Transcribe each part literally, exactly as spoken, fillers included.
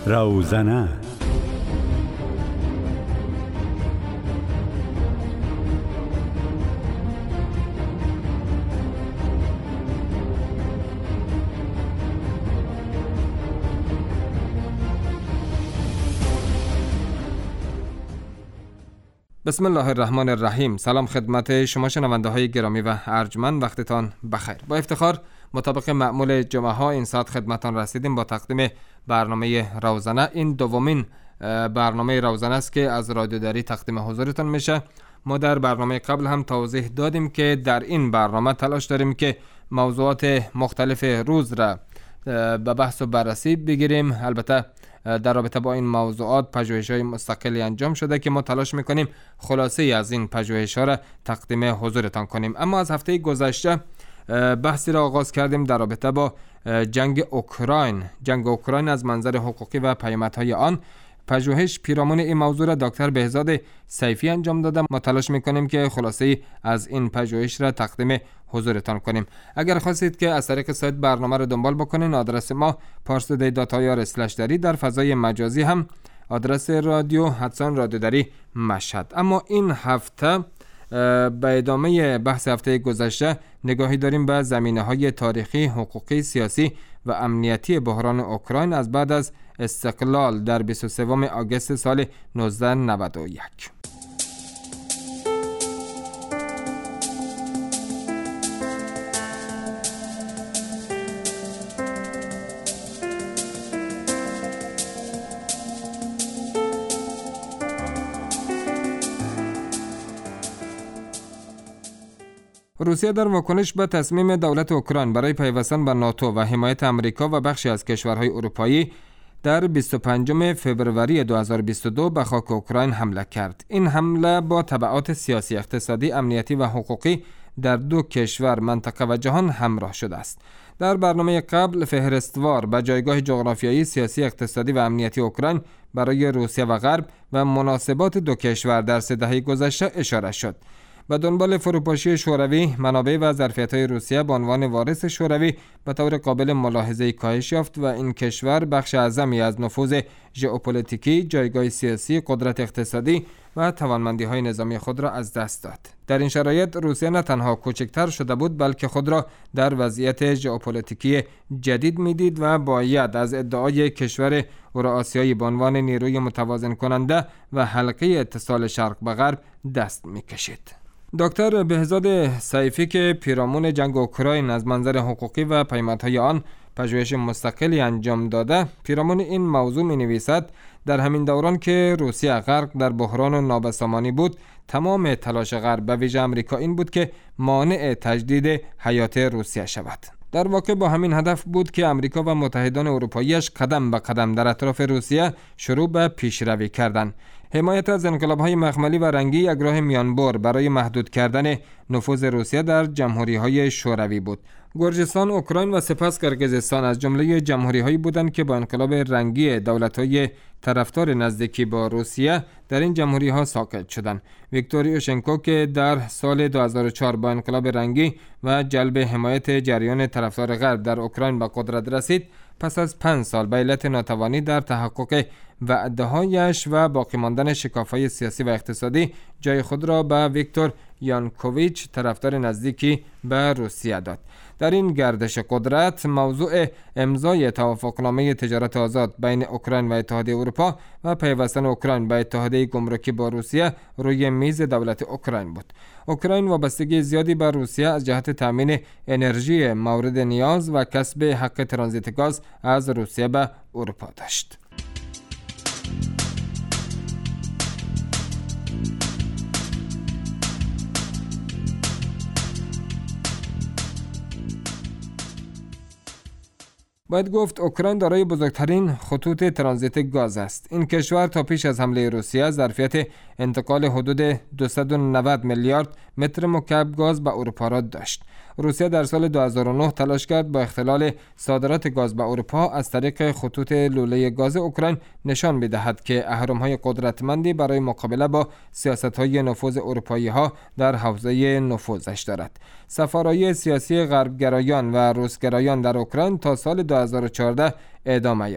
روزنه. بسم الله الرحمن الرحیم. سلام خدمت شما شنونده های گرامی و ارجمند، وقتتان بخیر. با افتخار مطابق معمول جمعه ها این ساعت خدمتان رسیدیم با تقدیم برنامه روزنه. این دومین برنامه روزنه است که از رادیو دری تقدیم حضورتان میشه. ما در برنامه قبل هم توضیح دادیم که در این برنامه تلاش داریم که موضوعات مختلف روز را به بحث و بررسی بگیریم. البته در رابطه با این موضوعات پژوهش‌های مستقلی انجام شده که ما تلاش میکنیم خلاصه از این پژوهش‌ها را تقدیم حضورتان کنیم. اما از هفته گذشته بحثی را آغاز کردیم در رابطه با جنگ اوکراین. جنگ اوکراین از منظر حقوقی و پیامدهای آن. پژوهش پیرامون این موضوع را دکتر بهزاد سیفی انجام داده. ما تلاش میکنیم که خلاصه از این پژوهش را تقدیم حضورتان کنیم. اگر خواستید که از طریق سایت برنامه را دنبال بکنین، آدرس ما پارسدی دات آی آر اسلش دری، در فضای مجازی هم آدرس رادیو حدسان رادیو دری مشهد. اما این هفته به ادامه بحث هفته گذشته نگاهی داریم به زمینه‌های تاریخی، حقوقی، سیاسی و امنیتی بحران اوکراین از بعد از استقلال در بیست و سوم آگوست سال نوزده نود و یک. روسیه در واکنش به تصمیم دولت اوکراین برای پیوستن به ناتو و حمایت امریکا و بخشی از کشورهای اروپایی در بیست و پنجم فوریه دو هزار و بیست و دو به خاک اوکراین حمله کرد. این حمله با تبعات سیاسی، اقتصادی، امنیتی و حقوقی در دو کشور، منطقه و جهان همراه شده است. در برنامه قبل فهرستوار به جایگاه جغرافیایی، سیاسی، اقتصادی و امنیتی اوکراین برای روسیه و غرب و مناسبات دو کشور در سه دهه گذشته اشاره شد. به دنبال فروپاشی شوروی، منابع و ظرفیت‌های روسیه به عنوان وارث شوروی به طور قابل ملاحظه کاهش یافت و این کشور بخش اعظمی از نفوذ ژئوپلیتیکی، جایگاه سیاسی، قدرت اقتصادی و توانمندی‌های نظامی خود را از دست داد. در این شرایط روسیه نه تنها کوچکتر شده بود، بلکه خود را در وضعیت ژئوپلیتیکی جدید می‌دید و باید از ادعای کشور اوراسیایی به عنوان نیروی متوازن کننده و حلقه اتصال شرق به غرب دست می‌کشید. دکتر بهزاد سیفی که پیرامون جنگ اوکراین از منظر حقوقی و پیامدهای آن پژوهش مستقلی انجام داده، پیرامون این موضوع می نویسد در همین دوران که روسیه غرق در بحران و نابسامانی بود، تمام تلاش غرب و ویژه آمریکا این بود که مانع تجدید حیات روسیه شود. در واقع با همین هدف بود که آمریکا و متحدان اروپاییش قدم به قدم در اطراف روسیه شروع به پیشروی کردند. حمایت از انقلاب‌های مخملی و رنگی یک راه میانبر برای محدود کردن نفوذ روسیه در جمهوری‌های شوروی بود. گرجستان، اوکراین و سپس قرقیزستان از جمله جمهوری‌هایی بودند که با انقلاب رنگی دولت‌های طرفدار نزدیکی با روسیه در این جمهوری‌ها ساقط شدند. ویکتور یوشنکو که در سال دو هزار و چهار با انقلاب رنگی و جلب حمایت جریان طرفدار غرب در اوکراین به قدرت رسید، پس از پنج سال به علت ناتوانی در تحقق وعده‌هایش و باقی ماندن شکاف‌های سیاسی و اقتصادی جای خود را به ویکتور یانکوویچ، طرفدار نزدیکی به روسیه داد. در این گردش قدرت موضوع امضای توافقنامه تجارت آزاد بین اوکراین و اتحادیه اروپا و پیوستن اوکراین به اتحادیه گمرکی با روسیه روی میز دولت اوکراین بود. اوکراین وابستگی زیادی به روسیه از جهت تامین انرژی مورد نیاز و کسب حق ترانزیت گاز از روسیه به اروپا داشت. باید گفت اوکراین دارای بزرگترین خطوط ترانزیت گاز است. این کشور تا پیش از حمله روسیه ظرفیت انتقال حدود دویست و نود میلیارد متر مکعب گاز به اروپا را داشت. روسیه در سال دو هزار و نه تلاش کرد با اختلال صادرات گاز به اروپا از طریق خطوط لوله گاز اوکراین نشان بدهد که اهرم‌های قدرتمندی برای مقابله با سیاست‌های نفوذ اروپایی‌ها در حوزه نفوذش دارد. سفارای سیاسی غربگرایان و روسگرایان در اوکراین تا سال دو هزار و چهارده ادامه یافت.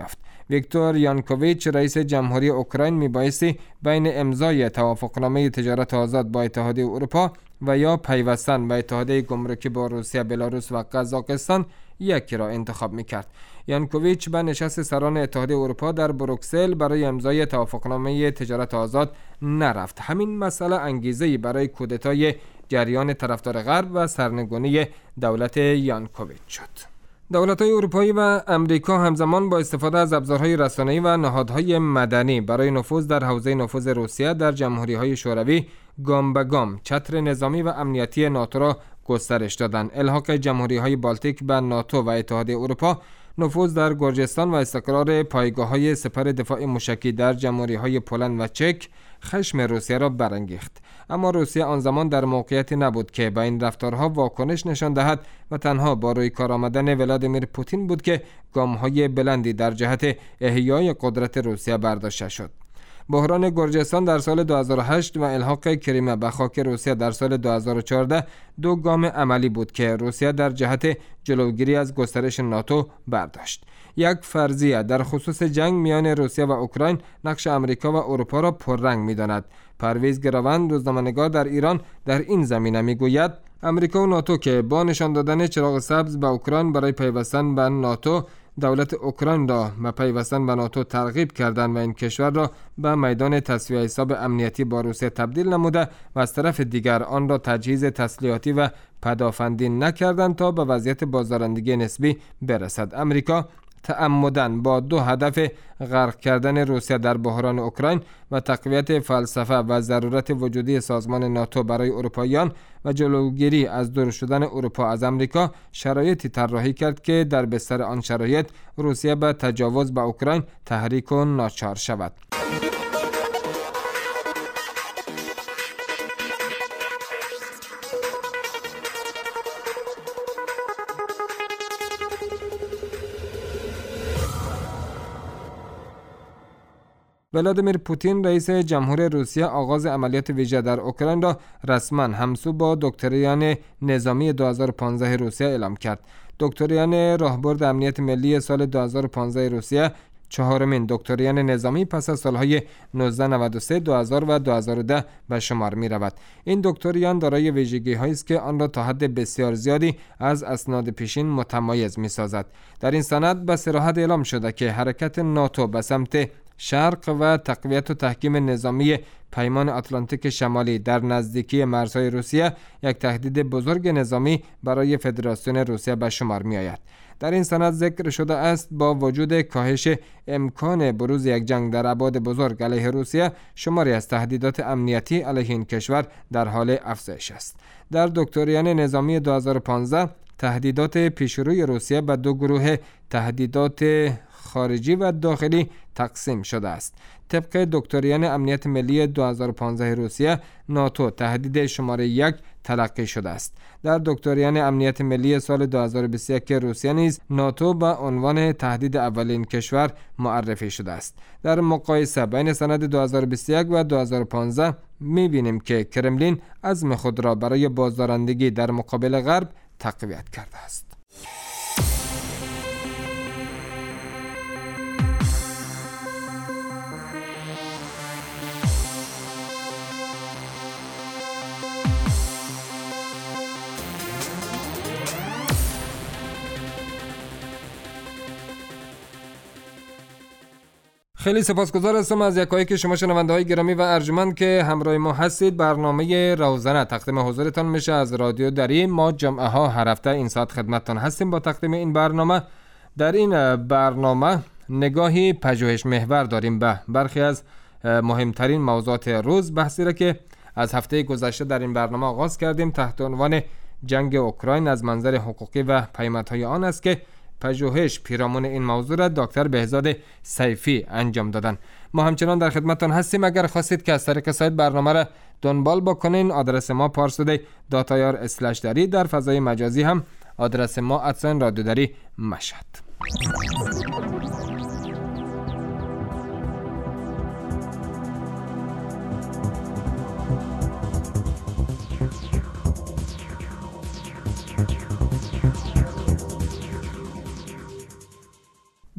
ویکتور یانکوویچ رئیس جمهوری اوکراین میبایستی بین امضای توافقنامه تجارت آزاد با اتحادیه اروپا و یا پیوستن به اتحادیه گمرکی با روسیه، بلاروس و قزاقستان یکی را انتخاب میکرد. یانکوویچ به نشست سران اتحادیه اروپا در بروکسل برای امضای توافقنامه تجارت آزاد نرفت. همین مسئله انگیزه‌ای برای کودتای جریان طرفدار غرب و سرنگونی دولت یانکوویچ شد. دولت‌های اروپایی و امریکا همزمان با استفاده از ابزارهای رسانه‌ای و نهادهای مدنی برای نفوذ در حوزه نفوذ روسیه در جمهوری‌های شوروی گام به گام چتر نظامی و امنیتی ناتو را گسترش دادند. الحاق جمهوری‌های بالتیک به ناتو و اتحادیه اروپا، نفوذ در گرجستان و استقرار پایگاه‌های سپر دفاع موشکی در جمهوری‌های پولند و چک خشم روسیه را برانگیخت. اما روسیه آن زمان در موقعیتی نبود که به این رفتارها واکنش نشان دهد و تنها با روی کار آمدن ولادیمیر پوتین بود که گام‌های بلندی در جهت احیای قدرت روسیه برداشته شد. بحران گرجستان در سال دو هزار و هشت و الحاق کریمه به خاک روسیه در سال دو هزار و چهارده دو گام عملی بود که روسیه در جهت جلوگیری از گسترش ناتو برداشت. یک فرضیه در خصوص جنگ میان روسیه و اوکراین نقش امریکا و اروپا را پررنگ می‌داند. پرویز گراوند، روزنامه‌نگار در ایران، در این زمینه میگوید امریکا و ناتو که با نشان دادن چراغ سبز به اوکراین برای پیوستن به ناتو، دولت اوکراین را به پیوستن به ناتو ترغیب کردند و این کشور را به میدان تسویه حساب امنیتی با روسیه تبدیل نموده و از طرف دیگر آن را تجهیز تسلیحاتی و پدافندی نکردند تا به وضعیت بازدارندگی نسبی برسد. امریکا تعمداً با دو هدف غرق کردن روسیه در بحران اوکراین و تقویت فلسفه و ضرورت وجودی سازمان ناتو برای اروپاییان و جلوگیری از دور شدن اروپا از امریکا شرایطی طراحی کرد که در بستر آن شرایط روسیه به تجاوز به اوکراین تحریک و ناچار شود. ولادیمیر پوتین رئیس جمهور روسیه آغاز عملیات ویژه در اوکراین را رسما همسو با دکتریان نظامی دو هزار و پانزده روسیه اعلام کرد. دکتریان راهبرد امنیت ملی سال دو هزار و پانزده روسیه چهارمین دکتریان نظامی پس از سالهای نوزده نود و سه، دو هزار و دو هزار و ده به شمار می رود. این دکتریان دارای ویژگی هایی است که آن را تا حد بسیار زیادی از اسناد پیشین متمایز می سازد. در این سند به صراحت اعلام شده که حرکت ناتو به سمت شرق و تقویت و تحکیم نظامی پیمان آتلانتیک شمالی در نزدیکی مرزهای روسیه یک تهدید بزرگ نظامی برای فدراسیون روسیه به شمار می آید. در این سند ذکر شده است با وجود کاهش امکان بروز یک جنگ در ابعاد بزرگ علیه روسیه، شماری از تهدیدات امنیتی علیه این کشور در حال افزایش است. در دکتریان نظامی دو هزار و پانزده تهدیدات پیشروی روسیه به دو گروه تهدیدات خارجی و داخلی تقسیم شده است. طبق دکتریان امنیت ملی دو هزار و پانزده روسیه، ناتو تهدید شماره یک تلقی شده است. در دکتریان امنیت ملی سال دو هزار و بیست و یک روسیه نیز ناتو به عنوان تهدید اولین کشور معرفی شده است. در مقایسه بین سند دو هزار و بیست و یک و دو هزار و پانزده می‌بینیم که کرملین عزم خود را برای بازدارندگی در مقابل غرب تقویت کرده است. خیلی سپاسگزار هستم از یکایک شما شنونده های گرامی و ارجمند که همراه ما هستید. برنامه روزانه تقدیم حضورتان میشه از رادیو دری. ما جمعه ها هر هفته این ساعت خدمتتان هستیم با تقدیم این برنامه. در این برنامه نگاهی پژوهش محور داریم به برخی از مهمترین موضوعات روز، بحثی را که از هفته گذشته در این برنامه آغاز کردیم تحت عنوان جنگ اوکراین از منظر حقوقی و پیامدهای آن است که پژوهش پیرامون این موضوع را دکتر بهزاد سیفی انجام دادن. ما همچنان در خدمتتان هستیم. اگر خواستید که از طریق سایت برنامه را دنبال بکنین، آدرس ما پارسوده داتایار اسلش دری، در فضای مجازی هم آدرس ما ادساین رادیو دری مشهد.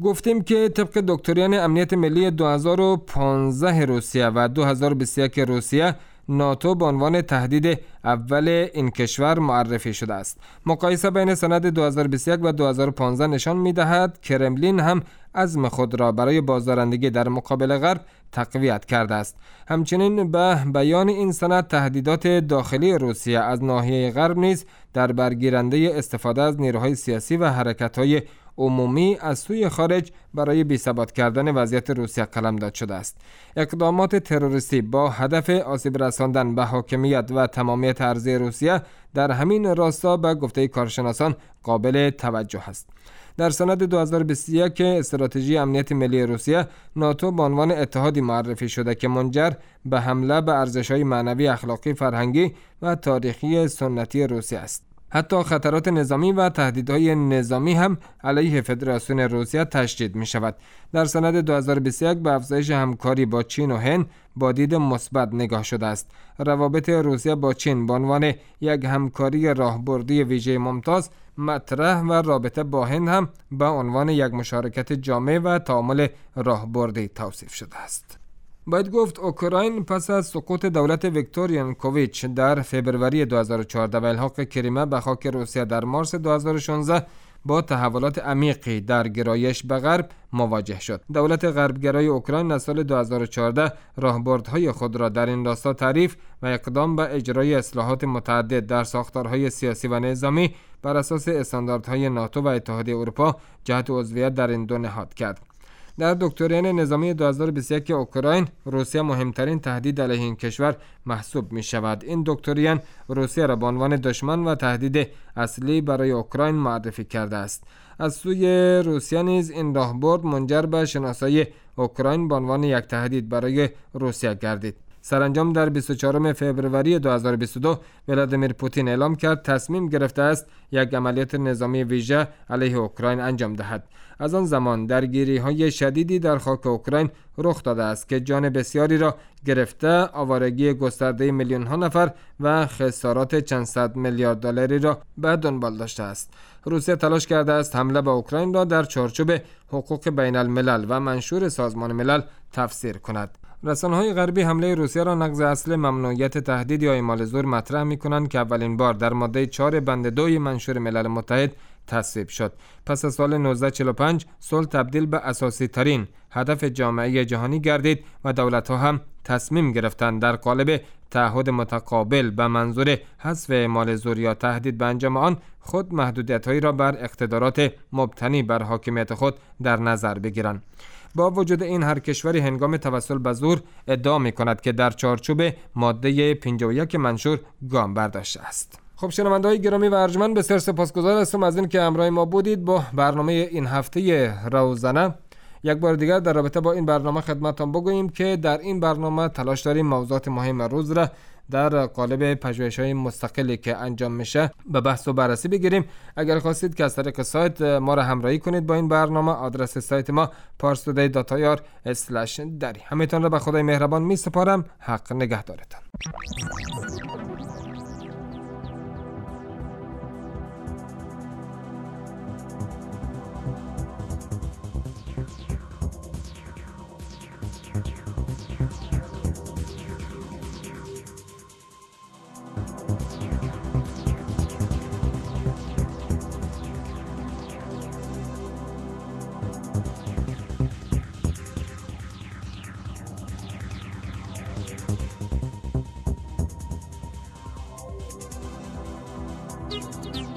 گفتیم که طبق دکتریان امنیت ملی دو هزار و پانزده روسیه و دو هزار و بیست و یک روسیه، ناتو به عنوان تهدید اول این کشور معرفی شده است. مقایسه بین سند دو هزار و بیست و یک و دو هزار و پانزده نشان می‌دهد کرملین هم عزم خود را برای بازدارندگی در مقابل غرب تقویت کرده است. همچنین به بیان این سند تهدیدات داخلی روسیه از ناحیه غرب نیز در برگیرنده استفاده از نیروهای سیاسی و حرکت‌های عمومی از سوی خارج برای بی‌ثبات کردن وضعیت روسیه قلمداد شده است. اقدامات تروریستی با هدف آسیب رساندن به حاکمیت و تمامیت ارضی روسیه در همین راستا به گفته کارشناسان قابل توجه است. در سند دو هزار و بیست و یک استراتژی امنیت ملی روسیه، ناتو به عنوان اتحادی معرفی شده که منجر به حمله به ارزش‌های معنوی، اخلاقی، فرهنگی و تاریخی سنتی روسیه است. حتی خطرات نظامی و تهدیدهای نظامی هم علیه فدراسیون روسیه تشدید می شود. در سند دو هزار و بیست و یک به افزایش همکاری با چین و هند با دید مثبت نگاه شده است. روابط روسیه با چین به عنوان یک همکاری راهبردی ویژه ممتاز مطرح و رابطه با هند هم به عنوان یک مشارکت جامع و تعامل راهبردی توصیف شده است. باید گفت اوکراین پس از سقوط دولت ویکتور ینوکوویچ در فوریه دو هزار و چهارده و الحاق کریمه به خاک روسیه در مارس دو هزار و شانزده با تحولات عمیقی در گرایش به غرب مواجه شد. دولت غربگرای اوکراین از سال دو هزار و چهارده راهبردهای خود را در این راستا تعریف و اقدام به اجرای اصلاحات متعدد در ساختارهای سیاسی و نظامی بر اساس استانداردهای ناتو و اتحادیه اروپا جهت عضویت در این دو نهاد کرد. در دکترین نظامی دو هزار و بیست و یک اوکراین، روسیه مهمترین تهدید علیه این کشور محسوب می شود. این دکترین روسیه را به عنوان دشمن و تهدید اصلی برای اوکراین معرفی کرده است. از سوی روسیه نیز این راهبرد منجر به شناسایی اوکراین به عنوان یک تهدید برای روسیه گردید. سرانجام در بیست و چهارم فوریه دو هزار و بیست و دو ولادیمیر پوتین اعلام کرد تصمیم گرفته است یک عملیات نظامی ویژه علیه اوکراین انجام دهد. از آن زمان درگیری‌های شدیدی در خاک اوکراین رخ داده است که جان بسیاری را گرفته، آوارگی گسترده میلیون‌ها نفر و خسارات چند صد میلیارد دلاری را به دنبال داشته است. روسیه تلاش کرده است حمله به اوکراین را در چارچوب حقوق بین الملل و منشور سازمان ملل تفسیر کند. رسانه‌های غربی حمله روسیه را نقض اصل ممنوعیت تهدید یا اعمال زور مطرح می‌کنند که اولین بار در ماده چهار بند دو منشور ملل متحد تصویب شد. پس از سال نوزده چهل و پنج صلح تبدیل به اساسی ترین هدف جامعه جهانی گردید و دولت‌ها هم تصمیم گرفتند در قالب تعهد متقابل به منظور حذف اعمال زور یا تهدید به انجام آن خود محدودیت‌هایی را بر اقتدارات مبتنی بر حاکمیت خود در نظر بگیرند. با وجود این، هر کشوری هنگام توسل به زور ادعا می‌کند که در چارچوب ماده پنجاه و یک منشور گام برداشته است. خب شنونده‌های گرامی و ارجمند، بسیار سپاسگزار هستم از این که همراه ما بودید با برنامه این هفته روزانه. یک بار دیگر در رابطه با این برنامه خدمتتان بگوییم که در این برنامه تلاش داریم موضوعات مهم روز را در قالب پژوهش‌های مستقلی که انجام میشه به بحث و بررسی بگیریم. اگر خواستید که از طریق سایت ما را همراهی کنید با این برنامه، آدرس سایت ما پارس تودی دات آی آر اسلش دری. همتون را به خدای مهربان می سپارم. حق نگهدارتان. Thank you.